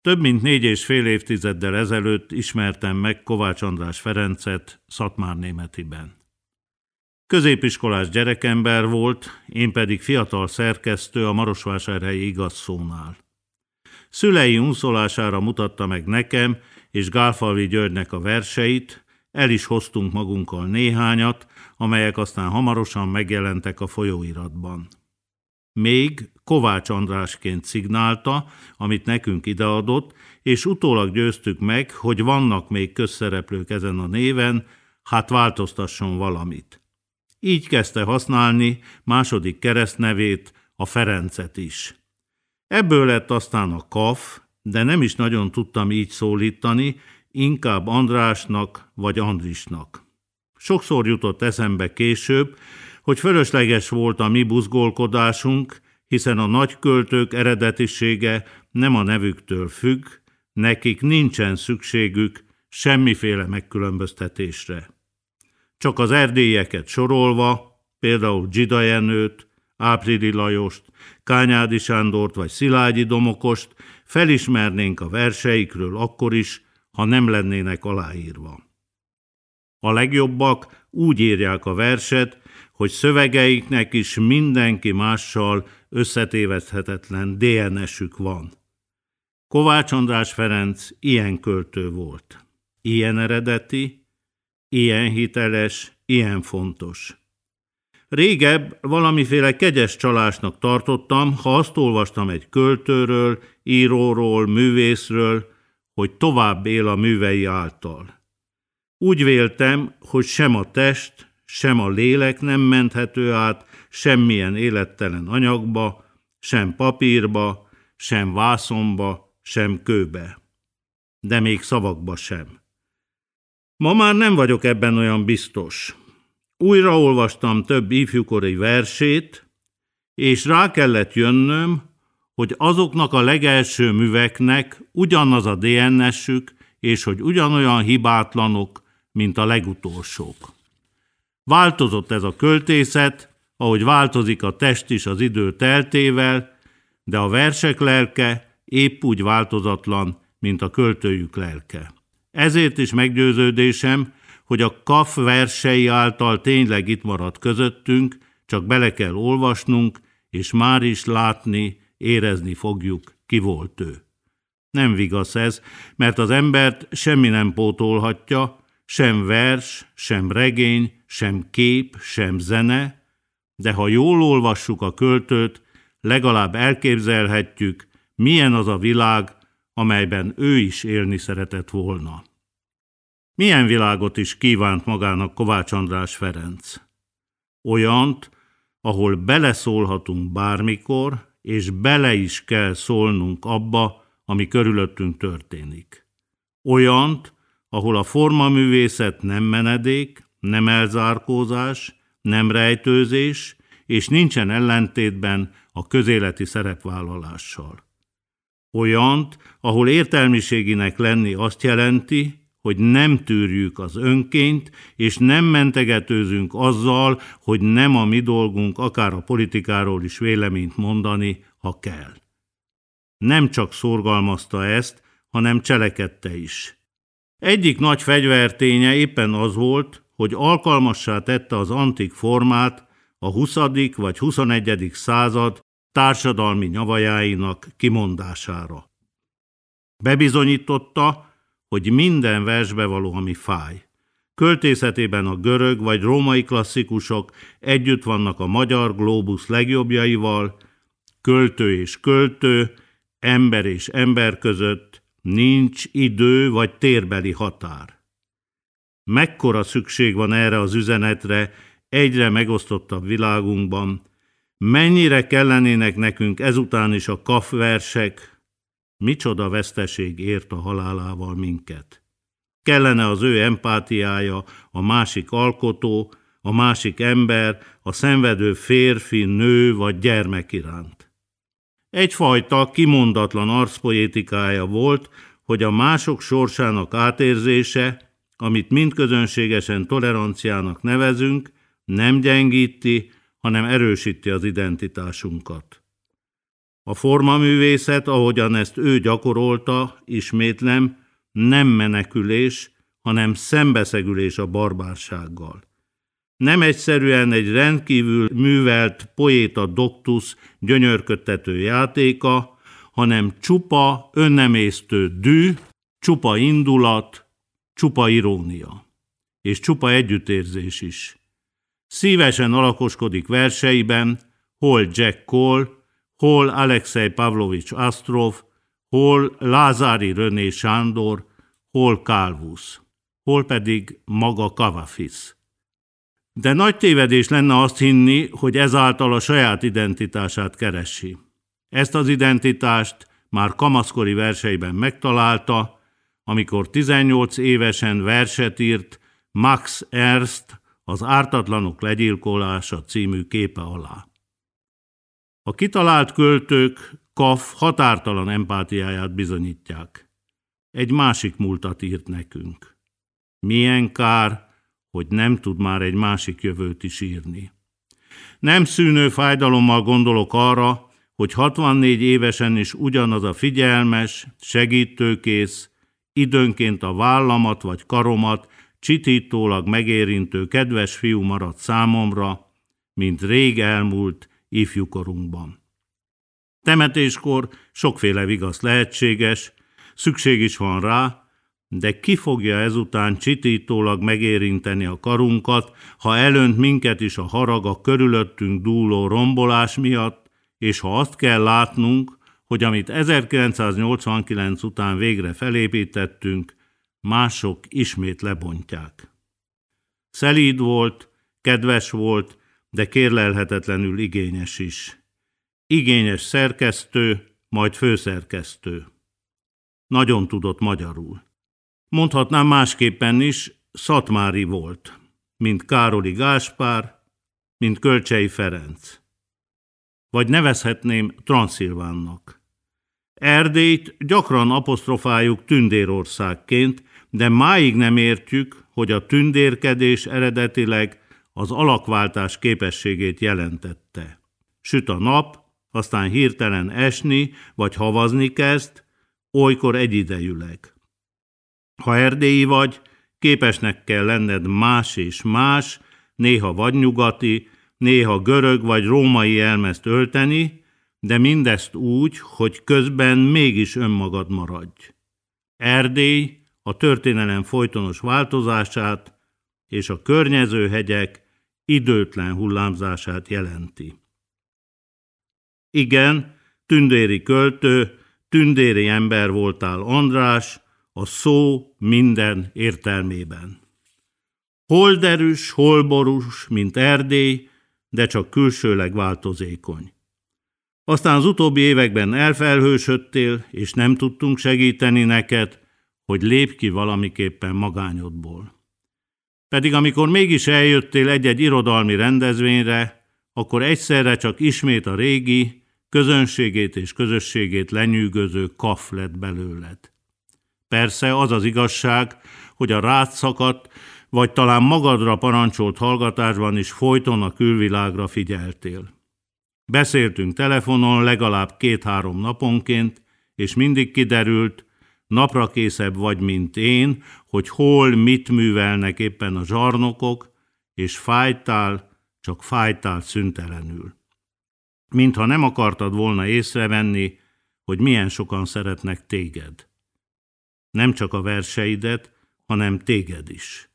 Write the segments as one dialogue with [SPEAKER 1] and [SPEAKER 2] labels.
[SPEAKER 1] Több mint 4,5 évtizeddel ezelőtt ismertem meg Kovács András Ferencet Szatmárnémetiben. Középiskolás gyerekember volt, én pedig fiatal szerkesztő a Marosvásárhelyi Igaz Szónál. Szülei unszolására mutatta meg nekem és Gálfalvi Györgynek a verseit, el is hoztunk magunkkal néhányat, amelyek aztán hamarosan megjelentek a folyóiratban. Még Kovács Andrásként szignálta, amit nekünk ideadott, és utólag győztük meg, hogy vannak még közszereplők ezen a néven, hát változtasson valamit. Így kezdte használni második keresztnevét, a Ferencet is. Ebből lett aztán a Kaf, de nem is nagyon tudtam így szólítani, inkább Andrásnak vagy Andrisnak. Sokszor jutott eszembe később, hogy fölösleges volt a mi buzgolkodásunk, hiszen a nagyköltők eredetisége nem a nevüktől függ, nekik nincsen szükségük semmiféle megkülönböztetésre. Csak az erdélyeket sorolva, például Dzsida Jenőt, Áprili Lajost, Kányádi Sándort vagy Szilágyi Domokost felismernénk a verseikről akkor is, ha nem lennének aláírva. A legjobbak úgy írják a verset, hogy szövegeiknek is mindenki mással összetéveszthetetlen DNS-ük van. Kovács András Ferenc ilyen költő volt. Ilyen eredeti, ilyen hiteles, ilyen fontos. Régebb valamiféle kegyes csalásnak tartottam, ha azt olvastam egy költőről, íróról, művészről, hogy tovább él a művei által. Úgy véltem, hogy sem a test, sem a lélek nem menthető át semmilyen élettelen anyagba, sem papírba, sem vászonba, sem kőbe. De még szavakba sem. Ma már nem vagyok ebben olyan biztos. Újraolvastam több ifjúkori versét, és rá kellett jönnöm, hogy azoknak a legelső műveknek ugyanaz a DNS-ük, és hogy ugyanolyan hibátlanok, mint a legutolsók. Változott ez a költészet, ahogy változik a test is az idő teltével, de a versek lelke épp úgy változatlan, mint a költőjük lelke. Ezért is meggyőződésem, hogy a Kaf versei által tényleg itt maradt közöttünk, csak bele kell olvasnunk, és már is látni, érezni fogjuk, ki volt ő. Nem vigasz ez, mert az embert semmi nem pótolhatja, sem vers, sem regény, sem kép, sem zene, de ha jól olvassuk a költőt, legalább elképzelhetjük, milyen az a világ, amelyben ő is élni szeretett volna. Milyen világot is kívánt magának Kovács András Ferenc? Olyant, ahol beleszólhatunk bármikor, és bele is kell szólnunk abba, ami körülöttünk történik. Olyant, ahol a formaművészet nem menedék, nem elzárkózás, nem rejtőzés, és nincsen ellentétben a közéleti szerepvállalással. Olyant, ahol értelmiséginek lenni azt jelenti, hogy nem tűrjük az önkényt, és nem mentegetőzünk azzal, hogy nem a mi dolgunk akár a politikáról is véleményt mondani, ha kell. Nem csak szorgalmazta ezt, hanem cselekedte is. Egyik nagy fegyverténye éppen az volt, hogy alkalmassá tette az antik formát a 20. vagy 21. század társadalmi nyavajáinak kimondására. Bebizonyította, hogy minden versbe való, ami fáj. Költészetében a görög vagy római klasszikusok együtt vannak a magyar glóbusz legjobbjaival, költő és költő, ember és ember között nincs idő vagy térbeli határ. Mekkora szükség van erre az üzenetre egyre megosztottabb világunkban, mennyire kellenének nekünk ezután is a Kaf versek, micsoda veszteség ért a halálával minket. Kellene az ő empátiája, a másik alkotó, a másik ember, a szenvedő férfi, nő vagy gyermek iránt. Egyfajta kimondatlan arcpoétikája volt, hogy a mások sorsának átérzése, amit mindközönségesen toleranciának nevezünk, nem gyengíti, hanem erősíti az identitásunkat. A formaművészet, ahogyan ezt ő gyakorolta, ismétlem, nem menekülés, hanem szembeszegülés a barbársággal. Nem egyszerűen egy rendkívül művelt poéta doktusz gyönyörködtető játéka, hanem csupa önnemésztő dű, csupa indulat, csupa irónia. És csupa együttérzés is. Szívesen alakoskodik verseiben, hol Jack Cole, hol Alexei Pavlovics Astrov, hol Lázári René Sándor, hol Calvus, hol pedig maga Kavafis. De nagy tévedés lenne azt hinni, hogy ezáltal a saját identitását keresi. Ezt az identitást már kamaszkori verseiben megtalálta, amikor 18 évesen verset írt Max Ernst az Ártatlanok legyilkolása című képe alá. A kitalált költők Kaff határtalan empátiáját bizonyítják. Egy másik múltat írt nekünk. Milyen kár, hogy nem tud már egy másik jövőt is írni. Nem szűnő fájdalommal gondolok arra, hogy 64 évesen is ugyanaz a figyelmes, segítőkész, időnként a vállamat vagy karomat csitítólag megérintő kedves fiú maradt számomra, mint rég elmúlt ifjúkorunkban. Temetéskor sokféle vigasz lehetséges, szükség is van rá, de ki fogja ezután csitítólag megérinteni a karunkat, ha elönt minket is a harag a körülöttünk dúló rombolás miatt, és ha azt kell látnunk, hogy amit 1989 után végre felépítettünk, mások ismét lebontják. Szelíd volt, kedves volt, de kérlelhetetlenül igényes is. Igényes szerkesztő, majd főszerkesztő. Nagyon tudott magyarul. Mondhatnám másképpen is, szatmári volt, mint Károli Gáspár, mint Kölcsey Ferenc. Vagy nevezhetném Transzilvánnak. Erdélyt gyakran apostrofáljuk tündérországként, de máig nem értjük, hogy a tündérkedés eredetileg az alakváltás képességét jelentette. Süt a nap, aztán hirtelen esni vagy havazni kezd, olykor egyidejűleg. Ha erdélyi vagy, képesnek kell lenned más és más, néha vadnyugati, néha görög vagy római jelmezt ölteni, de mindezt úgy, hogy közben mégis önmagad maradj. Erdély a történelem folytonos változását és a környező hegyek időtlen hullámzását jelenti. Igen, tündéri költő, tündéri ember voltál, András, a szó minden értelmében. Hol derűs, hol borús, mint Erdély, de csak külsőleg változékony. Aztán az utóbbi években elfelhősödtél, és nem tudtunk segíteni neked, hogy lépj ki valamiképpen magányodból. Pedig amikor mégis eljöttél egy-egy irodalmi rendezvényre, akkor egyszerre csak ismét a régi, közönségét és közösségét lenyűgöző Kaff lett belőled. Persze az az igazság, hogy a rád szakadt, vagy talán magadra parancsolt hallgatásban is folyton a külvilágra figyeltél. Beszéltünk telefonon legalább 2-3 naponként, és mindig kiderült, naprakészebb vagy, mint én, hogy hol mit művelnek éppen a zsarnokok, és fájtál, csak fájtál szüntelenül. Mintha nem akartad volna észrevenni, hogy milyen sokan szeretnek téged. Nem csak a verseidet, hanem téged is.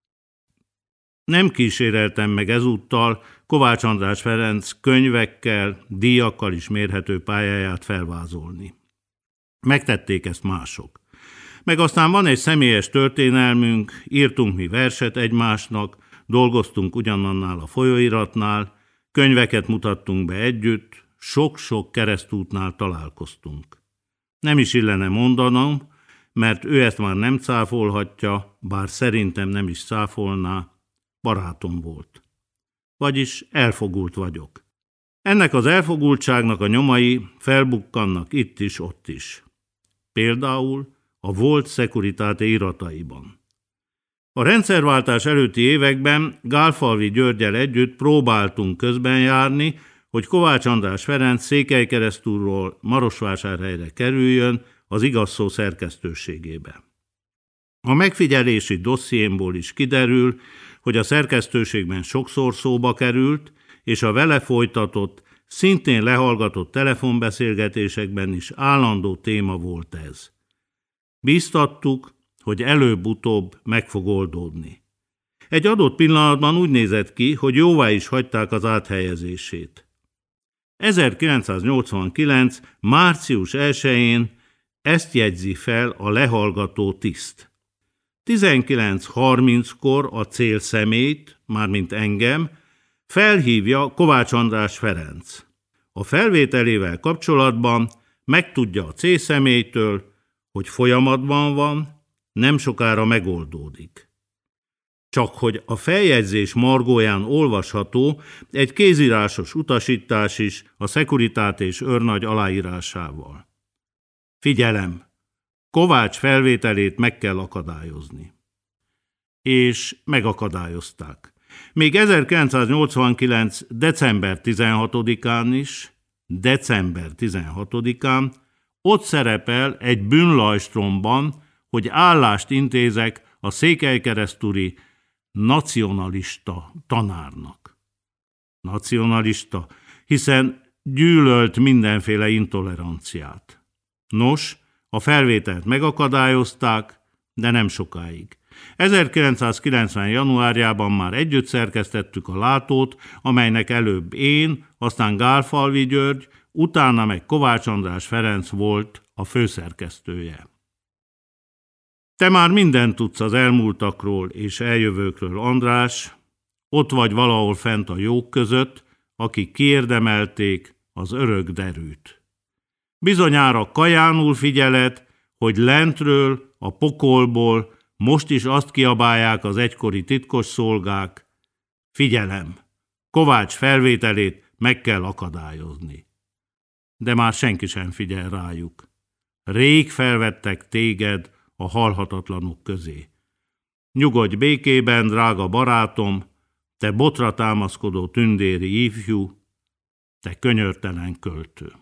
[SPEAKER 1] Nem kíséreltem meg ezúttal Kovács András Ferenc könyvekkel, díjakkal is mérhető pályáját felvázolni. Megtették ezt mások. Meg aztán van egy személyes történelmünk, írtunk mi verset egymásnak, dolgoztunk ugyanannál a folyóiratnál, könyveket mutattunk be együtt, sok-sok keresztútnál találkoztunk. Nem is illene mondanom, mert ő ezt már nem cáfolhatja, bár szerintem nem is cáfolná, barátom volt. Vagyis elfogult vagyok. Ennek az elfogultságnak a nyomai felbukkannak itt is, ott is. Például a Volt Securitate irataiban. A rendszerváltás előtti években Gálfalvi Györggyel együtt próbáltunk közben járni, hogy Kovács András Ferenc Székelykeresztúrról Marosvásárhelyre kerüljön az Igaz Szó szerkesztőségébe. A megfigyelési dossziémból is kiderül, hogy a szerkesztőségben sokszor szóba került, és a vele folytatott, szintén lehallgatott telefonbeszélgetésekben is állandó téma volt ez. Bíztattuk, hogy előbb-utóbb meg fog oldódni. Egy adott pillanatban úgy nézett ki, hogy jóvá is hagyták az áthelyezését. 1989. március 1-én ezt jegyzi fel a lehallgató tiszt. 19:30-kor a célszemélyt, mármint engem, felhívja Kovács András Ferenc. A felvételével kapcsolatban megtudja a célszemélytől, hogy folyamatban van, nem sokára megoldódik. Csak hogy a feljegyzés margóján olvasható egy kézírásos utasítás is a Szekuritát és őrnagy aláírásával. Figyelem! Kovács felvételét meg kell akadályozni. És megakadályozták. Még 1989. december 16-án is, december 16-án ott szerepel egy bűnlajstromban, hogy állást intézek a székelykeresztúri nacionalista tanárnak. Nacionalista, hiszen gyűlölt mindenféle intoleranciát. Nos, a felvételt megakadályozták, de nem sokáig. 1990. januárjában már együtt szerkesztettük a Látót, amelynek előbb én, aztán Gálfalvi György, utána meg Kovács András Ferenc volt a főszerkesztője. Te már mindent tudsz az elmúltakról és eljövőkről, András, ott vagy valahol fent a jók között, akik kiérdemelték az örök derűt. Bizonyára kajánul figyeled, hogy lentről, a pokolból most is azt kiabálják az egykori titkos szolgák: figyelem, Kovács felvételét meg kell akadályozni. De már senki sem figyel rájuk. Rég felvettek téged a halhatatlanok közé. Nyugodj békében, drága barátom, te botra támaszkodó tündéri ifjú, te könyörtelen költő.